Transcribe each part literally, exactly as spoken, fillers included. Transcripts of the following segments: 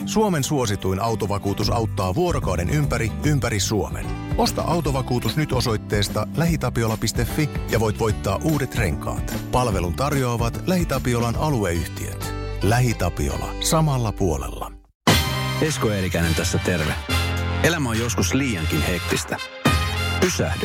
Suomen suosituin autovakuutus auttaa vuorokauden ympäri, ympäri Suomen. Osta autovakuutus nyt osoitteesta lähitapiola piste fi ja voit voittaa uudet renkaat. Palvelun tarjoavat LähiTapiolan alueyhtiöt. LähiTapiola. Samalla puolella. Esko Eerikäinen tässä terve. Elämä on joskus liiankin hektistä. Pysähdy.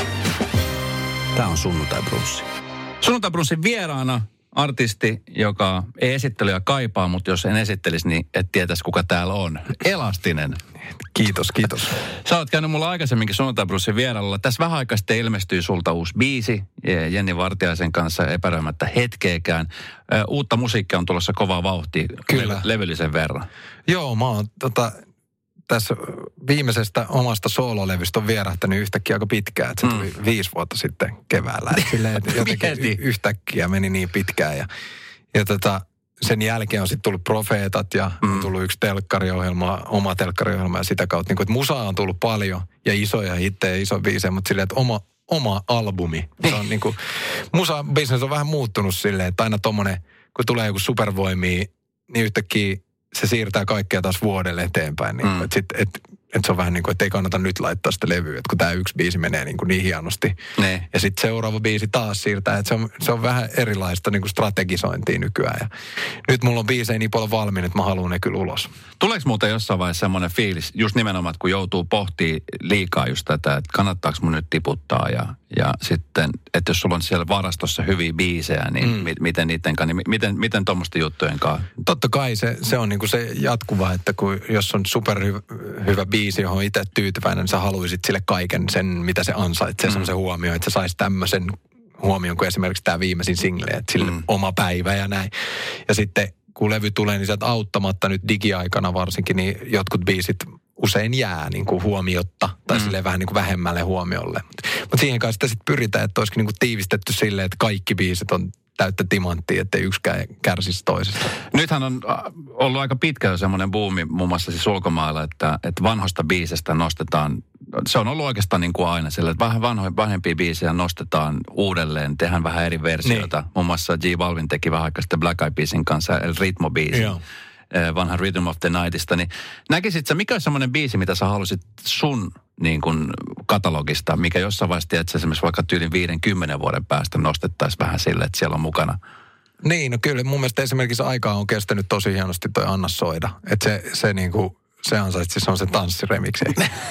Tää on Sunnuntai Brunssi. Sunnuntai Brunssin vieraana artisti, joka ei esittelyä kaipaa, mutta jos en esittelisi, niin et tietäisi, kuka täällä on. Elastinen. Kiitos, kiitos. Sä oot käynyt mulla aikaisemminkin Sunnuntai Brunssin vierailla. Tässä vähän aikaa sitten ilmestyy sulta uusi biisi Jenni Vartiaisen kanssa epäröimättä hetkeekään. Uutta musiikkia on tulossa kovaa vauhtia. Kyllä. Levyllisen verran. Joo, mä oon tota, tässä viimeisestä omasta soololevystä on vierähtänyt yhtäkkiä aika pitkään. Että se tuli mm. viisi vuotta sitten keväällä. Silleen, että jotenkin yhtäkkiä meni niin pitkään. Ja, ja tota, sen jälkeen on sitten tullut Profeetat ja mm. on tullut yksi telkkariohjelma, oma telkkariohjelma ja sitä kautta. Niin kuin, että musaa on tullut paljon ja isoja hittejä, iso biisejä, mutta silleen, että oma, oma albumi. Se on niin kuin, musa-business on vähän muuttunut silleen, että aina tommonen, kun tulee joku supervoimia, niin yhtäkkiä se siirtää kaikkea taas vuodelle eteenpäin. Niin, mm. että sit, et, et se on vähän niin kuin, että ei kannata nyt laittaa sitä levyä, että kun tämä yksi biisi menee niin, kuin niin hienosti. Ne. Ja sitten seuraava biisi taas siirtää, että se on, se on vähän erilaista niin kuin strategisointia nykyään. Ja nyt mulla on biisejä niin paljon valmiin, että mä haluan ne kyllä ulos. Tuleeko muuten jossain vaiheessa semmoinen fiilis, just nimenomaan, kun joutuu pohtimaan liikaa just tätä, että kannattaako mun nyt tiputtaa ja, ja sitten, että jos sulla on siellä varastossa hyviä biisejä, niin mm. mi, miten niiden kanssa, niin miten, miten tuommoisten juttujen kanssa? Totta kai se, se on niin kuin se jatkuva, että kun, jos on superhyvä hyvä biisi, johon itse tyytyväinen, niin sä haluisit sille kaiken sen, mitä se ansaitsee, mm. semmoisen huomioon, että sä sais tämmöisen huomioon kuin esimerkiksi tämä viimeisin single, että sille mm. oma päivä ja näin. Ja sitten kun levy tulee, niin sieltä auttamatta nyt digiaikana varsinkin, niin jotkut biisit usein jää niin kuin huomiotta tai mm. silleen vähän niin kuin vähemmälle huomiolle. Mutta mut siihen kanssa sitten sit pyritään, että olisikin niin kuin tiivistetty silleen, että kaikki biisit on täyttä timanttia, ettei yksikään kärsisi toisesta. Nythän on ollut aika pitkä jo semmoinen buumi muun muassa siis ulkomailla, että, että vanhoista biisestä nostetaan, se on ollut oikeastaan niin kuin aina sillä, että vähän vanho, vanhempia biisejä nostetaan uudelleen, tehdään vähän eri versioita. Niin. Muun muassa G Balvin teki vähän aikaa sitten Black Eyed Peasin kanssa El Ritmo-biisin. Joo. Vanhan Rhythm of the Nightista, niin näkisit sä, mikä on semmoinen biisi, mitä sä halusit sun niin kuin katalogista, mikä jossain vaiheessa tiedät, esimerkiksi vaikka tyylin viiden, kymmenen vuoden päästä nostettaisiin vähän sille, että siellä on mukana? Niin, no kyllä mun mielestä esimerkiksi aikaa on kestänyt tosi hienosti toi Anna soida. Että se, se niin kuin, se ansaitsi, se on se tanssiremiksi.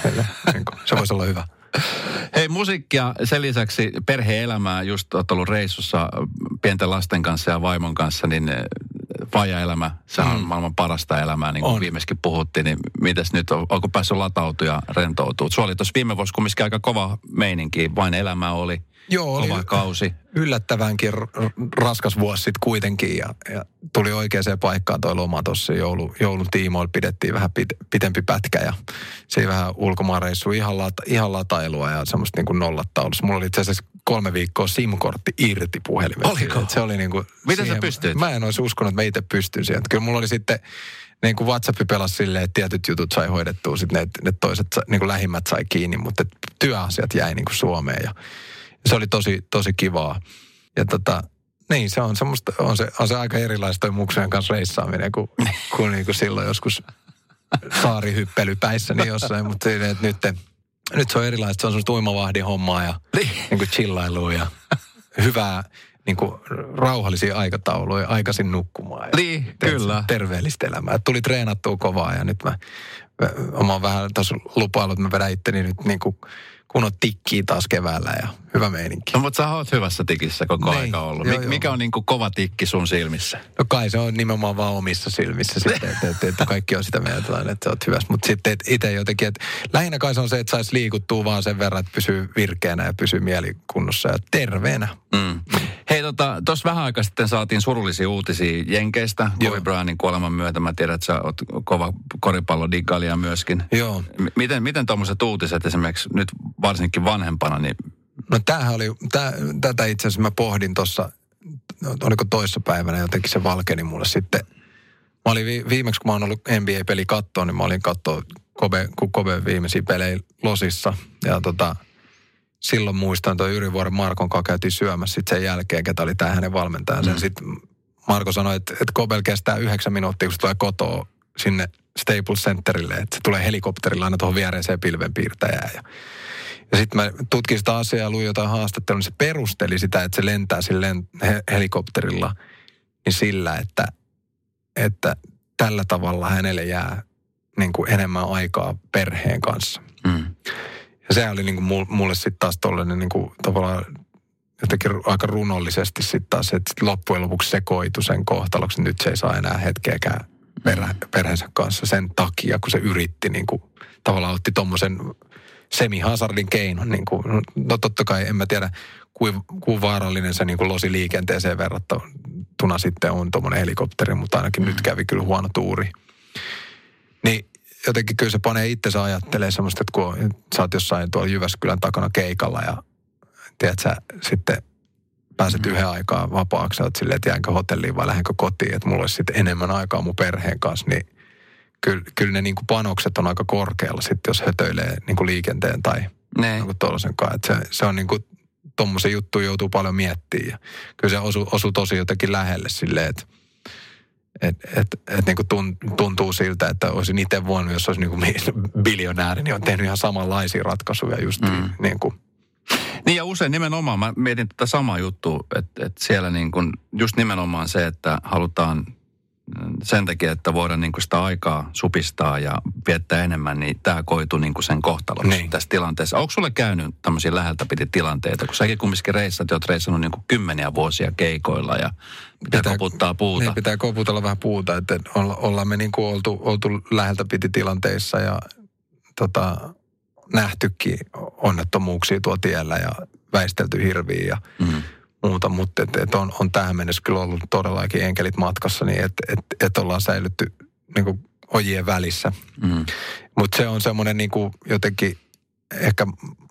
Se voisi olla hyvä. Hei, musiikkia, sen lisäksi perhe-elämää, just oot ollut reissussa pienten lasten kanssa ja vaimon kanssa, niin vaija-elämä, se on mm. maailman parasta elämää, niin kuin on. Viimeiskin puhuttiin, niin mites nyt, on, onko päässyt latautua ja rentoutua? Sulla oli tuossa viime vuosi kumminkin aika kova meininki, vain elämä oli. Joo, kova oli kausi. Yllättävänkin raskas vuosi sitten kuitenkin ja, ja tuli oikeaan paikkaan toi loma tuossa joulu, joulun tiimoilla pidettiin vähän pit, pitempi pätkä ja se vähän ulkomaanreissu ihan, lata, ihan latailua ja semmoista niin kuin nollataulussa. Mulla oli itse asiassa kolme viikkoa SIM-kortti irti puhelimesta. Oliko? Se oli niin kuin miten siihen, sä pystyit? Mä en olisi uskonut, että mä itse pystyn siihen. Kyllä mulla oli sitten niin kuin WhatsApp pelasi silleen, että tietyt jutut sai hoidettua, sitten ne, ne toiset niin kuin lähimmät sai kiinni, mutta työasiat jäi niin kuin Suomeen ja se oli tosi, tosi kivaa. Ja tota, niin se on semmoista, on se, on se aika erilaista toi muksujen kanssa reissaaminen kuin, kuin, niin kuin silloin joskus saarihyppelypäissä niin jossain. Mutta silleen, että nyt, nyt se on erilaista, se on semmoista uimavahdin hommaa ja niin kuin chillailua ja hyvää niin kuin rauhallisia aikatauluja, aikaisin nukkumaan. Ja niin, kyllä. Terveellistä elämää. Tuli treenattua kovaa ja nyt mä, mä, mä oon vähän tuossa lupaillut, että mä vedän itteni nyt niin kuin kun on tikkiä taas keväällä ja hyvä meininki. No, mutta sä oot hyvässä tikissä koko Nein, aika ollut. Joo, Mikä joo. on niin kuin kova tikki sun silmissä? No kai se on nimenomaan vaan omissa silmissä sitten, että, että, että kaikki on sitä mieltä, että sä oot hyvässä. Mutta sitten itse jotenkin, että lähinnä kai se on se, että saisi liikuttua vaan sen verran, että pysyy virkeänä ja pysyy mielikunnossa ja terveenä. Mm. Hei, tota, tuossa vähän aikaa sitten saatiin surullisia uutisia Jenkeistä. Kobe Bryantin kuoleman myötä. Mä tiedän, että sä oot kova koripallodigailija myöskin. Joo. M- miten, miten tuommoiset uutiset esimerkiksi nyt varsinkin vanhempana, niin... No tämähän oli, tää, tätä itse asiassa mä pohdin tuossa, oliko toissapäivänä jotenkin se valkeni mulle sitten. Mä olin vi, viimeksi, kun mä oon ollut N B A-peli kattoon, niin mä olin katsoa Kobe, kun Kobe viimeisiä pelejä Losissa. Ja tota, silloin muistan, että Yrivuoren Markon kanssa käytiin syömässä sitten sen jälkeen, ketä oli tämä hänen valmentajansa. Mm. Sitten Marko sanoi, että, että Kobel kestää yhdeksän minuuttia, kun se tulee kotoa sinne Staples Centerille, että se tulee helikopterilla aina tuohon viereiseen pilvenpiirtäjään. Ja, ja sitten mä tutkin sitä asiaa ja luin jotain haastattelua, niin se perusteli sitä, että se lentää sillä he, helikopterilla niin sillä, että, että tällä tavalla hänelle jää niin kuin enemmän aikaa perheen kanssa. Mm. Ja se oli niin kuin mulle sitten taas tollainen niin kuin tavallaan jotenkin aika runollisesti sitten taas, että loppujen lopuksi sekoitu sen kohtaloksi. Nyt se ei saa enää hetkeäkään perä, perheensä kanssa sen takia, kun se yritti niin kuin, tavallaan otti tommosen semi-hazardin keinon. Niin kuin, no totta kai en mä tiedä, kuin, kuin vaarallinen se niin kuin losi liikenteeseen verrattuna sitten on tommonen helikopteri, mutta ainakin mm. nyt kävi kyllä huono tuuri. Niin jotenkin kyllä se panee itsensä ajattelemaan semmoista, että kun sä oot jossain tuolla Jyväskylän takana keikalla ja tiedät sä sitten pääset mm. yhden aikaa vapaaksi, sä oot silleen, että jäänkö hotelliin vai lähdenkö kotiin, että mulla olisi sitten enemmän aikaa mun perheen kanssa, niin kyllä, kyllä ne niin kuin panokset on aika korkealla sitten, jos hötöilee niin kuin liikenteen tai niin tuollaisen kanssa. Että se, se on niin kuin, tommoisen juttuun joutuu paljon miettimään ja kyllä se osuu, osuu tosi jotenkin lähelle silleen, että Että et, et niinku tuntuu siltä, että olisin itse voinut, jos olisi niinku biljonääri, niin on tehnyt ihan samanlaisia ratkaisuja just mm. niin kuin. Niin ja usein nimenomaan, mä mietin tätä samaa juttua, että, että siellä niin kuin just nimenomaan se, että halutaan sen takia, että voidaan niin kuin sitä aikaa supistaa ja viettää enemmän, niin tämä koituu niin kuin sen kohtaloksi niin tässä tilanteessa. Onko sulle käynyt tämmöisiä läheltä piti tilanteita, kun säkin kumminkin reissat, oot reissannut niin kuin kymmeniä vuosia keikoilla ja pitää, pitää koputtaa puuta. Niin, pitää koputella vähän puuta, että olla, ollaan me niin kuin oltu, oltu läheltä piti tilanteissa ja tota, nähtykin onnettomuuksia tuo tiellä ja väistelty hirviä ja mm. muuta, mutta et, et on, on tähän mennessä kyllä ollut todellakin enkelit matkassa, niin että et, et ollaan säilytty niin kuin ojien välissä. Mm. Mutta se on semmoinen niin kuin jotenkin, ehkä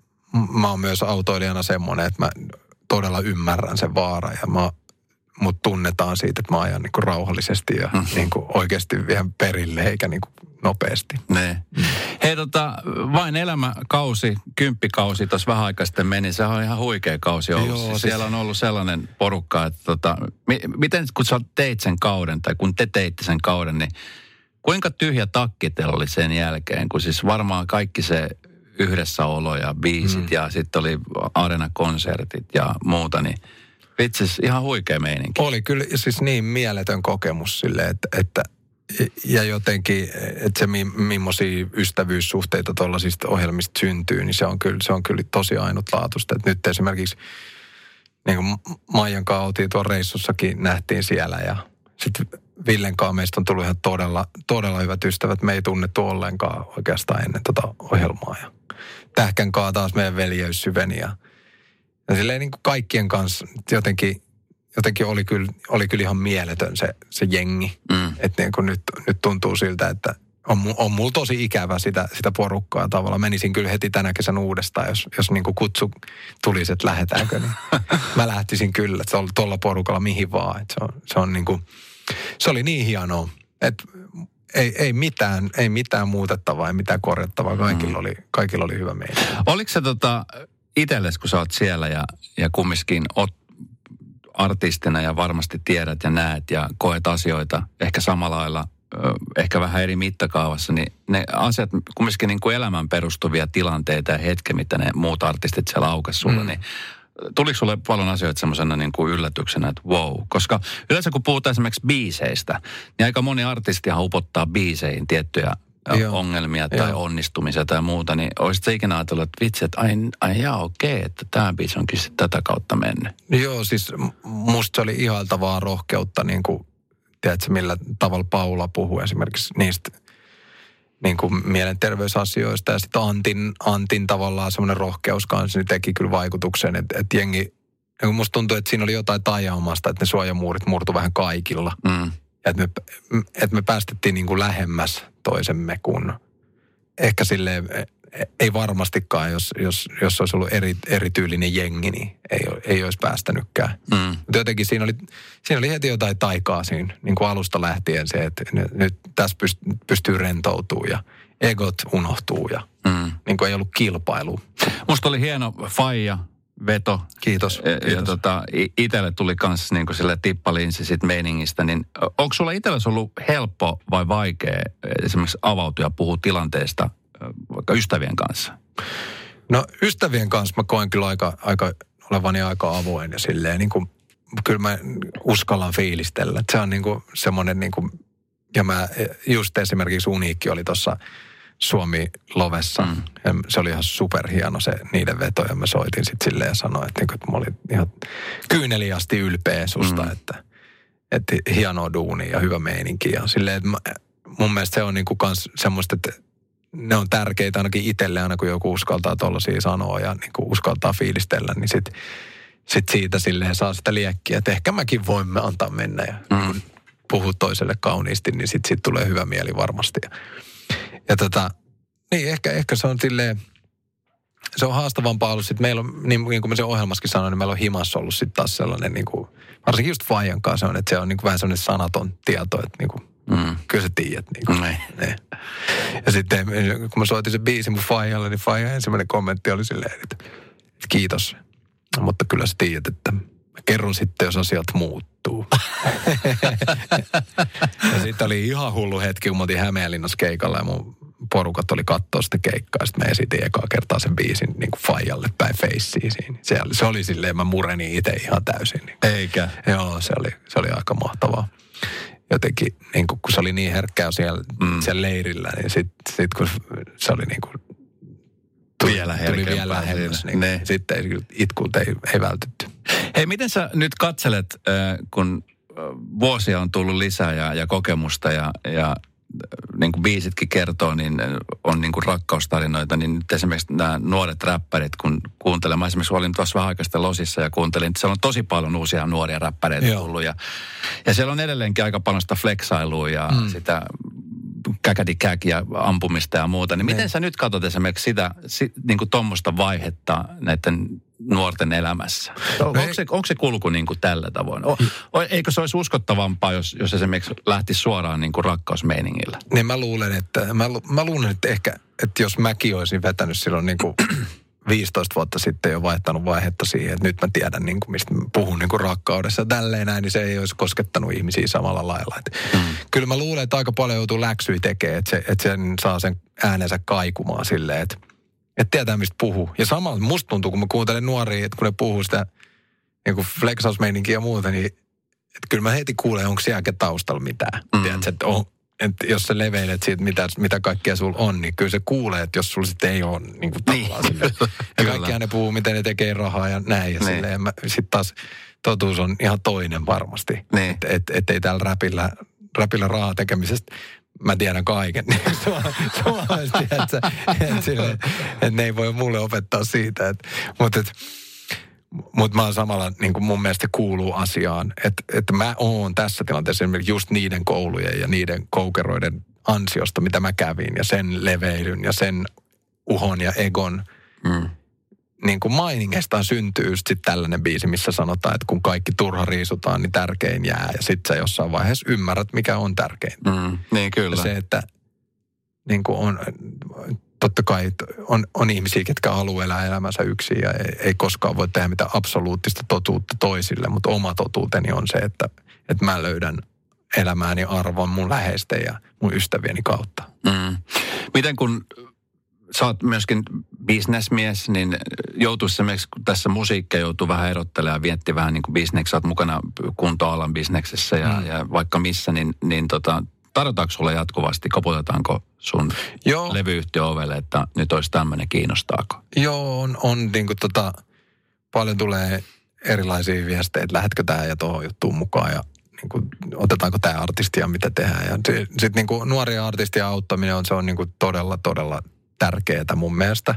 mä oon myös autoilijana semmoinen, että mä todella ymmärrän sen vaaran ja mä, mut tunnetaan siitä, että mä ajan niin kuin rauhallisesti ja mm. niin kuin oikeasti vien perille eikä niin kuin nopeasti. Ne. Mm. Hei tota, vain elämäkausi, kymppikausi tuossa vähän aikaa sitten meni. Se on ihan huikea kausi ollut. Joo, siis siellä on ollut sellainen porukka, että tota, mi- miten kun sä teit sen kauden tai kun te teitte sen kauden, niin kuinka tyhjä takki teillä oli sen jälkeen? Kun siis varmaan kaikki se yhdessäolo ja biisit mm. ja sitten oli areenakonsertit ja muuta, niin vitsis ihan huikea meininki. Oli kyllä siis niin mieletön kokemus silleen, että, että ja jotenkin, että se millaisia ystävyyssuhteita tuollaisista ohjelmista syntyy, niin se on kyllä, se on kyllä tosi ainutlaatuista. Että nyt esimerkiksi niin kuin Maijan kanssa oltiin tuolla reissussakin, nähtiin siellä ja sitten Villen kanssa meistä on tullut ihan todella, todella hyvät ystävät. Me ei tunnettu ollenkaan oikeastaan ennen tota ohjelmaa. Ja Tähkän kanssa taas meidän veljeys syveni ja, ja silleen niin kuin kaikkien kanssa jotenkin Jotenkin oli kyllä, oli kyllä ihan mieletön se, se jengi. Mm. Että niin nyt, nyt tuntuu siltä, että on, on mulla tosi ikävä sitä, sitä porukkaa tavallaan. Menisin kyllä heti tänä kesän uudestaan, jos, jos niin kuin kutsu tulisi, että lähdetäänkö. Niin mä lähtisin kyllä, että se on tuolla porukalla mihin vaan. Että se, on, se, on niin kuin, se oli niin hienoa, että ei, ei, mitään, ei mitään muutettavaa, ei mitään korjattavaa. Kaikilla, mm. oli, kaikilla oli hyvä meitä. Oliko se tota, itsellesi, kun sä oot siellä ja, ja kumminkin oot artistina ja varmasti tiedät ja näet ja koet asioita ehkä samalla lailla, ehkä vähän eri mittakaavassa, niin ne asiat, kumminkin niin kuin elämän perustuvia tilanteita ja hetke, mitä ne muut artistit siellä aukesi sulle, mm. niin tuliko sulle paljon asioita semmoisena niin kuin yllätyksenä, että wow? Koska yleensä kun puhutaan esimerkiksi biiseistä, niin aika moni artistihan upottaa biiseihin tiettyjä Joo. ongelmia tai Joo. onnistumisia tai muuta, niin olisit sä ikinä ajatellut, että vitsi, että ai, ai jaa, okei, että tämä biisi onkin sitten tätä kautta mennyt. Joo, siis musta se oli ihailtavaa rohkeutta, niin kuin, tiedätkö, millä tavalla Paula puhuu esimerkiksi niistä niin kuin mielenterveysasioista ja sitten Antin, Antin tavallaan semmoinen rohkeus kanssa, niin teki kyllä vaikutuksen, että, että jengi, niin musta tuntuu, että siinä oli jotain taiaamasta, että ne suojamuurit murtu vähän kaikilla. Mm. Ja että me, että me päästettiin niin kuin lähemmäs toisemme, kun ehkä silleen, ei varmastikaan, jos, jos, jos olisi ollut eri, erityylinen jengi, niin ei, ei olisi päästänytkään. Mm. Mutta jotenkin siinä oli, siinä oli heti jotain taikaa siinä, niin kuin alusta lähtien se, että nyt tässä pystyy rentoutumaan ja egot unohtuu ja mm. niin kuin ei ollut kilpailua. Musta oli hieno faija, veto. Kiitos. Ja, Kiitos. ja tota, itselle tuli kans niinku sille tippaliinsi sit meiningistä, niin onko sulla itsellesi ollut helppo vai vaikea esimerkiksi avautua ja puhua tilanteesta vaikka ystävien kanssa? No ystävien kanssa mä koen kyllä aika, aika olevani aika avoin ja silleen niin kuin, kyllä mä uskallan fiilistellä. Se on niin kuin semmoinen niin kuin, ja mä just esimerkiksi Uniikki oli tuossa Suomi-lovessa. Mm. Ja se oli ihan superhieno se niiden veto ja mä soitin sitten silleen ja sanoin, että, niin kuin, että mä olin ihan kyyneliästi ylpeä susta, mm. että, että hienoa duunia ja hyvä meininki. Ja silleen, että mä, mun mielestä se on niin kuin kans semmoista, että ne on tärkeitä ainakin itselle, aina kun joku uskaltaa tollaisia sanoa ja niin kuin uskaltaa fiilistellä, niin sitten sit siitä silleen saa sitä liekkiä, että ehkä mäkin voimme antaa mennä ja mm. puhua toiselle kauniisti, niin sitten sit tulee hyvä mieli varmasti. Ja, ja tota, niin ehkä, ehkä se on silleen, se on haastavampaa ollut sitten, meillä on, niin, niin kuin mä sen ohjelmassakin sanoin, niin meillä on himassa ollut sitten taas sellainen, niin kuin, varsinkin just Fajan kanssa on, että se on niin kuin vähän sellainen sanaton tieto, että niin kuin, Mm. kyllä sä tiedät. Niin kuin, ne. Ja sitten kun mä soitin sen biisin mun Fajalle, niin Fajan ensimmäinen kommentti oli silleen, että, että kiitos. Mutta kyllä sä tiedät, että mä kerron sitten, jos asiat muuttuu. Ja sitten oli ihan hullu hetki, kun mä oltiin Hämeenlinnassa keikalla ja mun porukat oli kattoo sitä keikkaa. Sitten mä esitin ekaa kertaa sen biisin niin kuin Fajalle päin feissiin siinä. Se oli, se oli silleen, mä murenin itse ihan täysin. Niin. Eikä? Joo, se oli, se oli aika mahtavaa. Jotenkin, niin kun, kun se oli niin herkkää siellä, mm. siellä leirillä, niin sitten sit, kun se oli niin kuin, tuli vielä, tuli vielä lähemmäs, niin ne. Sitten ei, itkulta ei, ei vältytty. Hei, miten sä nyt katselet, kun vuosia on tullut lisää ja, ja kokemusta ja, ja niin kuin biisitkin kertoo, niin on niin kuin rakkaustarinoita, niin nyt esimerkiksi nämä nuoret räppärit, kun kuuntelen, mä esimerkiksi olin tuossa vähän aikaa Losissa ja kuuntelin, että siellä on tosi paljon uusia nuoria räppäreitä tullut ja, ja siellä on edelleenkin aika paljon sitä flexailua ja mm. sitä käkädikäk ja ampumista ja muuta, niin miten ne. Sä nyt katsot esimerkiksi sitä, niin kuin tuommoista vaihetta näiden nuorten elämässä? Onko se, onko se kulku niin kuin tällä tavoin? O, o, eikö se olisi uskottavampaa, jos, jos esimerkiksi lähtisi suoraan niin kuin rakkausmeiningillä? Niin mä luulen, että, mä, mä luulen, että ehkä, että jos mäkin olisin vetänyt silloin niin kuin viisitoista vuotta sitten jo vaihtanut vaihetta siihen, että nyt mä tiedän, niin kuin, mistä puhun niin kuin rakkaudessa ja tälleen näin, niin se ei olisi koskettanut ihmisiä samalla lailla. Että mm. Kyllä mä luulen, että aika paljon joutuu läksyä tekemään, että, se, että sen saa sen äänensä kaikumaan silleen, että, että tietää, mistä puhuu. Ja samalla musta tuntuu, kun mä kuuntelen nuoria, että kun ne puhuu sitä niin kuin flexausmeininkiä ja muuta, niin että kyllä mä heti kuulen, onko sielläkin taustalla mitään. Mm. Tiedätkö, että on, että jos sä leveilet siitä, mitä, mitä kaikkea sulla on, niin kyllä se kuulee, että jos sulla sitten ei ole niin kuin tavallaan niin. Silleen. Ja kaikkiaan ne puhuu, miten ne tekee rahaa ja näin. Ja niin. Sitten taas totuus on ihan toinen varmasti. Niin. Että et, et ei täällä räpillä, räpillä rahaa tekemisestä, mä tiedän kaiken. Suomalaisesti, että et et ne ei voi mulle opettaa siitä. Et, mutta et, Mutta mä oon samalla, niin kuin mun mielestä kuuluu asiaan, että, että mä oon tässä tilanteessa esimerkiksi just niiden koulujen ja niiden koukeroiden ansiosta, mitä mä kävin, ja sen leveilyn ja sen uhon ja egon mm. niin kuin mainingestaan syntyy just sit tällainen biisi, missä sanotaan, että kun kaikki turha riisutaan, niin tärkein jää, ja sit sä jossain vaiheessa ymmärrät, mikä on tärkein. Mm. Niin kyllä. Ja se, että niin kuin on... Totta kai on, on ihmisiä, ketkä haluaa elää elämänsä yksin ja ei, ei koskaan voi tehdä mitään absoluuttista totuutta toisille, mutta oma totuuteni on se, että, että mä löydän elämääni arvon mun läheisten ja mun ystävieni kautta. Mm. Miten kun sä oot myöskin bisnesmies, niin joutuu esimerkiksi, kun tässä musiikkia joutuu vähän erottelemaan ja vietti vähän niin kuin bisneksi, sä oot mukana kuntoalan bisneksessä ja, mm. ja vaikka missä, niin, niin tota, tarjotaanko sulle jatkuvasti, koputetaanko sun Joo. levyyhtiö ovelle, että nyt olisi tämmöinen, kiinnostaako? Joo, on, on niin kuin tota, paljon tulee erilaisia viestejä, että lähetkö tähän ja tuohon juttuun mukaan ja niin kuin, otetaanko tämä artisti ja mitä tehdään. Ja sitten niin kuin nuoria artistia auttaminen on, se on niin kuin todella, todella tärkeää mun mielestä.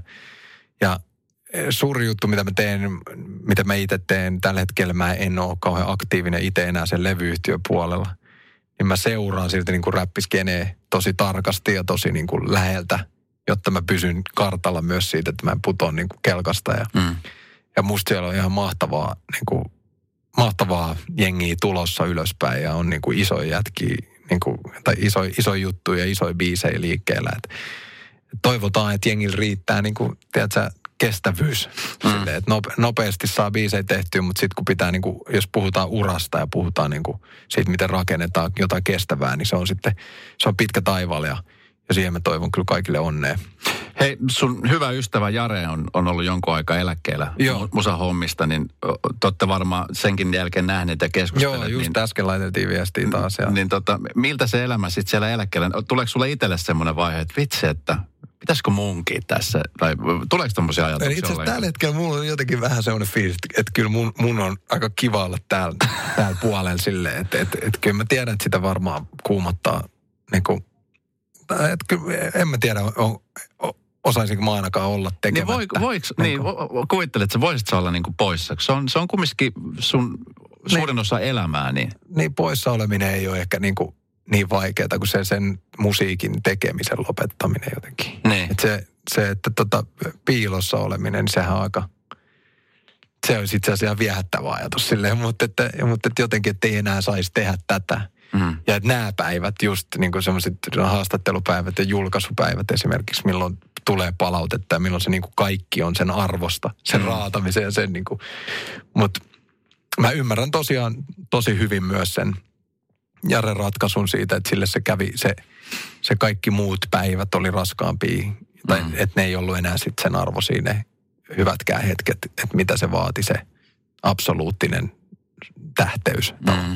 Ja suuri juttu, mitä mä teen, mitä mä itse teen, tällä hetkellä mä en ole kauhean aktiivinen itse enää sen levyyhtiön puolella. Niin mä seuraan silti niin kuin räppiskenee tosi tarkasti ja tosi niin kuin läheltä, jotta mä pysyn kartalla myös siitä, että mä en putoa niin kuin kelkasta. Ja, mm. ja musta siellä on ihan mahtavaa, niin kuin, mahtavaa jengiä tulossa ylöspäin ja on niin kuin isoja jätkiä, niin kuin, tai isoja iso juttuja ja isoja biisejä liikkeellä. Et toivotaan, että jengillä riittää niin kuin, tiedätkö, kestävyys. Mm. Silleen, että nope, nopeasti saa biisejä tehtyä, mutta sitten kun pitää, niin kuin, jos puhutaan urasta ja puhutaan niin kuin siitä, miten rakennetaan jotain kestävää, niin se on sitten, se on pitkä taivaalla ja, ja siihen mä toivon kyllä kaikille onnea. Hei, sun hyvä ystävä Jare on, on ollut jonkun aikaa eläkkeellä musahommista, niin te olette varmaan senkin jälkeen nähneet ja keskustelleet. Joo, just niin, äsken laitettiin viestiä taas. Ja... Niin tota, miltä se elämä sitten siellä eläkkeellä, tuleeko sulle itselle semmoinen vaihe, että vitsi, että pitäisikö munkin tässä, tai tuleeko tommosia ajatuksia? Itse asiassa tällä hetkellä mulla on jotenkin vähän semmoinen fiilis, että kyllä mun, mun on aika kiva olla täällä, täällä puolella silleen, että et, et, kyllä mä tiedän, että sitä varmaan kuumottaa, niin kuin, että kyllä en mä tiedä, on, on, osaisinko mä ainakaan olla tekemättä. Niin, voi, voiko, niin, niin kuvittelet, että sä voisit sä olla niin kuin poissa. Se on, se on kumminkin sun suurin niin, osa elämää. Niin, niin poissa oleminen ei ole ehkä niin, kuin niin vaikeaa kuin se sen musiikin tekemisen lopettaminen jotenkin. Niin. Että se, se, että tota, piilossa oleminen, niin sehän on aika, se olisi itse asiassa ihan viehättävä ajatus silleen, mutta, että, mutta että jotenkin, että ei enää saisi tehdä tätä. Mm. Ja että nämä päivät, just niin kuin sellaiset haastattelupäivät ja julkaisupäivät esimerkiksi, milloin tulee palautetta ja milloin se niin kuin kaikki on sen arvosta, sen mm. raatamisen ja sen niin kuin. Mutta mä ymmärrän tosiaan tosi hyvin myös sen Jaren ratkaisun siitä, että sille se kävi, se, se kaikki muut päivät oli raskaampia, mm. tai että ne ei ollut enää sitten sen arvoisia ne hyvätkään hetket, että mitä se vaati se absoluuttinen tähteys. Mm.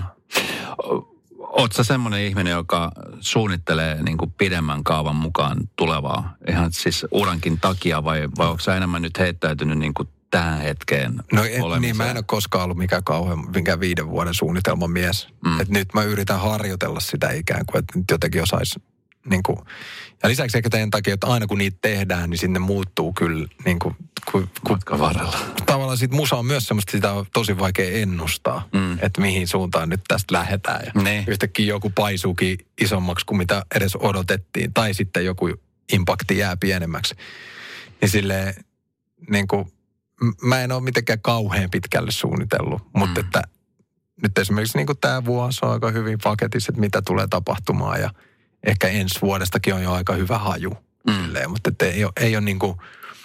Ootko sä semmoinen ihminen, joka suunnittelee niin kuin pidemmän kaavan mukaan tulevaa, ihan siis urankin takia, vai, vai onko sä enemmän nyt heittäytynyt niin kuin tähän hetkeen No en, niin, mä en ole koskaan ollut mikään kauhean, mikään viiden vuoden suunnitelman mies. Mm. Että nyt mä yritän harjoitella sitä ikään kuin, että nyt jotenkin osaisi niin kuin, ja lisäksi ehkä teidän takia, että aina kun niitä tehdään, niin sinne muuttuu kyllä niin kuin, ku, matkan varrella. Tavallaan sit musa on myös semmoista, sitä on tosi vaikea ennustaa, mm. että mihin suuntaan nyt tästä lähdetään. Ja ne. Yhtäkkiä joku paisuukin isommaksi kuin mitä edes odotettiin, tai sitten joku impakti jää pienemmäksi. Niin silleen, niin kuin, mä en ole mitenkään kauhean pitkälle suunnitellut, mutta mm. että nyt esimerkiksi niin kuin tämä vuosi on aika hyvin paketissa, että mitä tulee tapahtumaan ja ehkä ensi vuodestakin on jo aika hyvä haju. Mm. Silleen, mutta että ei ole, ei ole niin kuin,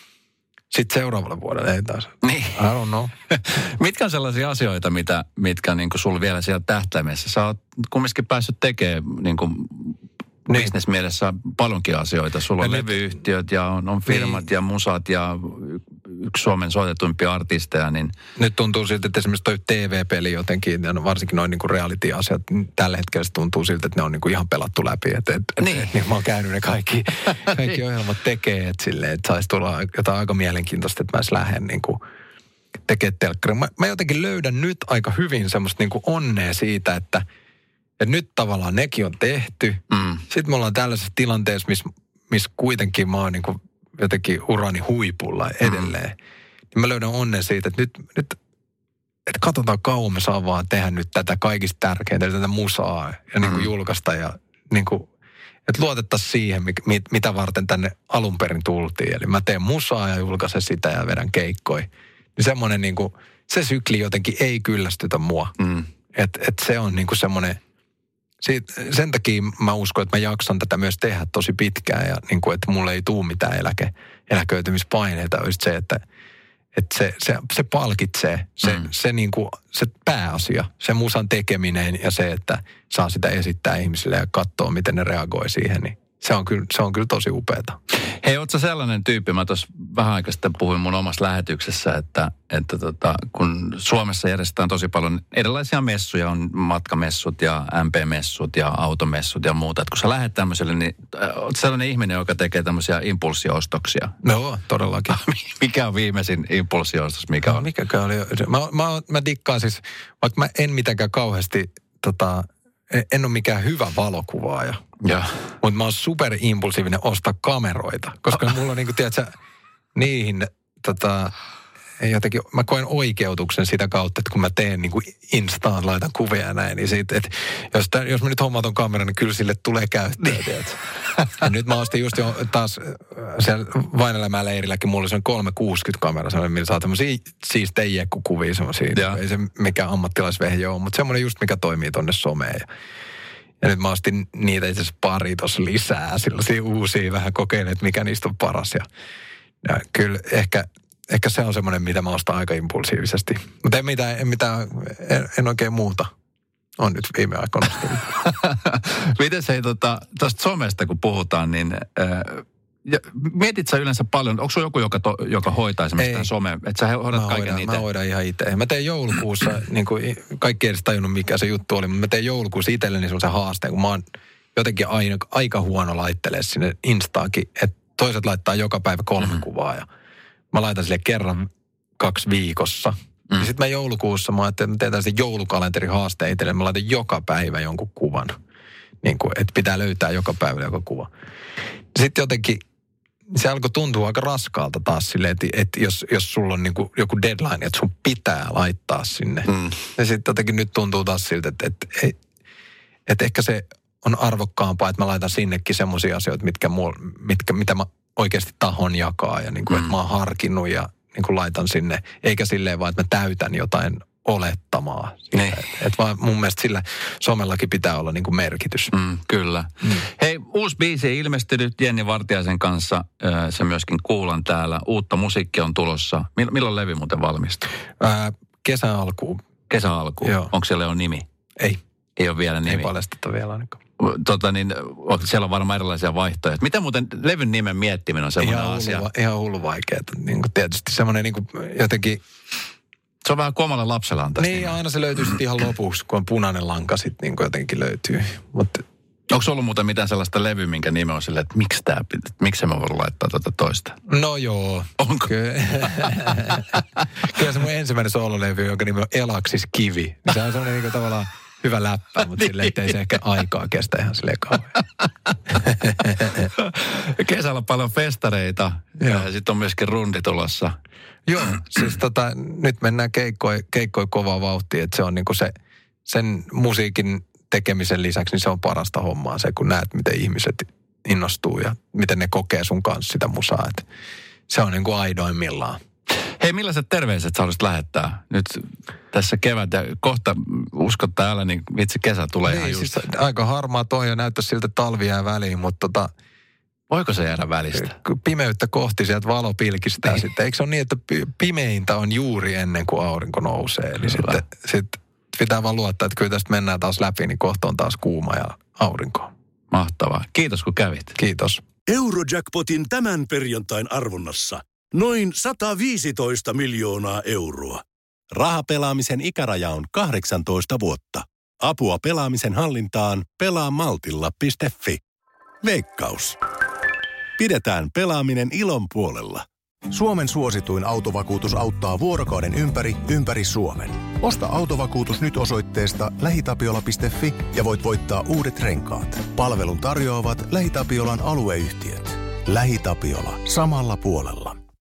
sitten seuraavalle vuodelle ei taas. Niin. I don't know. Mitkä on sellaisia asioita, mitä, mitkä niin kuin sulla vielä siellä tähtäimessä? Sä oot kumminkin päässyt tekemään niin kuin niin. Business-mielessä paljonkin asioita. Sulla on ja levyyhtiöt nyt, ja on, on firmat niin. ja musat ja yksi Suomen soitetuimpia artisteja. Niin nyt tuntuu siltä, että esimerkiksi toi T V-peli jotenkin, ja varsinkin noin niin kuin reality-asiat, tällä hetkellä se tuntuu siltä, että ne on niin kuin ihan pelattu läpi. Että et, niin. et, niin mä oon käynyt ne kaikki, kaikki ohjelmat tekee, että silleen, että saisi tulla jotain aika mielenkiintoista, että mä edes lähden niin kuin tekemään telkkaria. Mä, mä jotenkin löydän nyt aika hyvin semmoista niin kuin onnea siitä, että että nyt tavallaan nekin on tehty. Mm. Sitten me ollaan tällaisessa tilanteessa, missä miss kuitenkin mä oon niin kuin jotenkin urani huipulla edelleen. Mm. Niin mä löydän onnen siitä, että nyt, nyt että katsotaan kauan me saa vaan tehdä nyt tätä kaikista tärkeintä, tätä musaa ja niin kuin mm. julkaista. Ja niin kuin, että luotettaisiin siihen, mit, mitä varten tänne alun perin tultiin. Eli mä teen musaa ja julkaisen sitä ja vedän keikkoja. Niin semmoinen niin kuin, se sykli jotenkin ei kyllästytä mua. Mm. Että et se on niin kuin semmoinen. Siitä, sen takia mä uskon, että mä jaksan tätä myös tehdä tosi pitkään ja niin kuin, että mulle ei tule mitään eläke, eläköitymispaineita. Olisi se, että, että se, se, se palkitsee, se, mm. se, niin kuin, se pääasia, se musan tekeminen ja se, että saa sitä esittää ihmisille ja katsoa, miten ne reagoi siihen, niin se on kyllä, se on kyllä tosi upeata. Hei, ootko sä sellainen tyyppi, mä tuossa vähän aikaa sitten puhuin mun omassa lähetyksessä, että, että tota, kun Suomessa järjestetään tosi paljon erilaisia messuja, on matkamessut ja M P-messut ja automessut ja muuta. Että kun sä lähdet tämmöiselle, niin oot sellainen ihminen, joka tekee tämmöisiä impulssiostoksia. No, todellakin. Mikä on viimeisin impulssiostos, mikä on? No, mikäkään oli? Mä, mä, mä dikkaan siis, vaikka mä en mitenkään kauheasti, tota, en ole mikään hyvä valokuvaaja. Mutta mä oon superimpulsiivinen ostaa kameroita, koska mulla on niinku, tiedätkö, niihin tota, jotenkin, mä koen oikeutuksen sitä kautta, että kun mä teen niinku Instaan, laitan kuvia ja näin, niin siitä, että jos, tämän, jos mä nyt hommaan ton kameran, niin kyllä sille tulee käyttöä, tiedätkö. Ja nyt mä ostin just jo taas siellä Vainalamäen leirilläkin, mulla oli se kolmesataakuusikymmentä kamera, millä saa tämmöisiä siistejä jekkukuvia semmoisia. Ei se mikään ammattilaisvehje ole, mutta semmoinen just mikä toimii tonne someen. Ja, ja nyt mä ostin niitä itse asiassa pari tossa lisää, sellaisia uusia, vähän kokeilen, että mikä niistä on paras. Ja, ja kyllä ehkä ehkä se on semmoinen, mitä mä ostan aika impulsiivisesti. Mutta en mitään, en, mitään en, en oikein muuta. On nyt viime aikoina. Miten se, tota, tuosta somesta kun puhutaan, niin äh, mietit sä yleensä paljon, onko sulla joku, joka, to, joka hoitaa esimerkiksi tämän some, että sä hoidat mä kaiken hoidan, itse? Mä hoidan ihan itse. Mä tein joulukuussa, niin kuin kaikki ei edes tajunnut mikä se juttu oli, mutta mä tein joulukuussa itselleni semmoisen haasteen, kun mä oon jotenkin aina, aika huono laittelee sinne Instaakin, että toiset laittaa joka päivä kolme mm-hmm. kuvaa ja mä laitan sille kerran kaksi viikossa. Mm. Ja sitten mä joulukuussa, mä ajattelin, että mä teen tällaisen joulukalenterin haasteen itselle. Mä laitan joka päivä jonkun kuvan. Niin kuin, että pitää löytää joka päivä joka kuva. Sitten jotenkin se alkoi tuntua aika raskaalta taas silleen, että, että jos, jos sulla on niin kuin joku deadline, että sun pitää laittaa sinne. Mm. Ja sitten jotenkin nyt tuntuu taas siltä, että, että, että, että ehkä se on arvokkaampaa, että mä laitan sinnekin semmoisia asioita, mitkä, mitkä, mitä mä oikeasti tahon jakaa. Ja niin kuin, mm. että mä oon harkinnut ja niin kuin laitan sinne, eikä silleen vaan, että mä täytän jotain olettamaa. Että et vaan mun mielestä sillä somellakin pitää olla niin kuin merkitys. Mm, kyllä. Mm. Hei, uusi biisi ilmestynyt Jenni Vartiaisen kanssa. Se myöskin kuulan täällä. Uutta musiikkia on tulossa. Mill- milloin levy muuten valmistuu? Ää, kesän alkuun. Kesän alkuun? Joo. Onko siellä jo nimi? Ei. Ei ole vielä nimi? Ei paljasteta vielä ainakaan. Tota niin, siellä on varmaan erilaisia vaihtoehtoja. Mitä muuten levyn nimen miettiminen on semmoinen ihan asia? Hullu, ihan hullu vaikeaa. Niin kuin tietysti semmoinen niin kuin jotenkin... Se on vähän kuin omalla lapsella on tässä. Niin, nimen. Aina se löytyy sitten ihan lopuksi, kun on punainen lanka sitten niin kuin jotenkin löytyy. Mut... Onko ollut muuten mitään sellaista levyä, minkä nime on silleen, että miksi tämä, miksi mä voin laittaa tuota toista? No joo. Onko? Kyllä, Kyllä se mun ensimmäinen soololevy, jonka nimi on Elaksis Kivi. Niin se on semmoinen niin kuin tavallaan hyvä läppä, mutta silleen, ettei se ehkä aikaa kestä ihan silleen kauan. Kesällä on paljon festareita ja sitten on myöskin rundi tulossa. Joo, siis tota, nyt mennään keikkoi, keikkoi kovaa vauhtia, että se on niinku se, sen musiikin tekemisen lisäksi, niin se on parasta hommaa se, kun näet, miten ihmiset innostuu ja miten ne kokee sun kanssa sitä musaa, että se on niinku aidoimmillaan. Hei, millaiset terveiset sä haluaisit lähettää? Nyt tässä kevät ja kohta uskot tai älä, niin vitsi kesä tulee niin, ihan just. Siis aika harmaa toi ja näyttää siltä talvi jää väliin, mutta tota... Voiko se jäädä välistä? Pimeyttä kohti sieltä valo pilkistää niin. Sitten. Eikö se ole niin, että pimeintä on juuri ennen kuin aurinko nousee? Niin sitten sit pitää vaan luottaa, että kyllä tästä mennään taas läpi, niin kohta on taas kuuma ja aurinko. Mahtavaa. Kiitos kun kävit. Kiitos. Eurojackpotin tämän perjantain arvonnassa noin sata viisitoista miljoonaa euroa. Rahapelaamisen ikäraja on kahdeksantoista vuotta. Apua pelaamisen hallintaan pelaa maltilla piste fi. Veikkaus. Pidetään pelaaminen ilon puolella. Suomen suosituin autovakuutus auttaa vuorokauden ympäri, ympäri Suomen. Osta autovakuutus nyt osoitteesta lähitapiola piste fi ja voit voittaa uudet renkaat. Palvelun tarjoavat LähiTapiolan alueyhtiöt. LähiTapiola. Samalla puolella.